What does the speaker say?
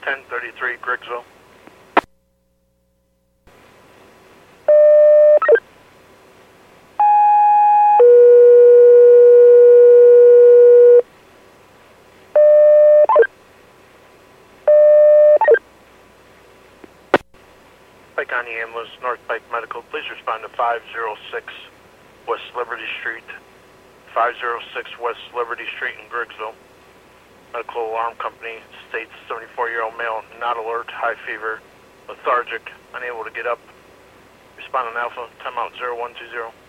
1033 Griggsville. Pike County Ambulance, North Pike Medical, please respond to 506 West Liberty Street. 506 West Liberty Street in Griggsville. Medical alarm company states 74-year-old male, not alert, high fever, lethargic, unable to get up. Respond on Alpha, timeout 0120.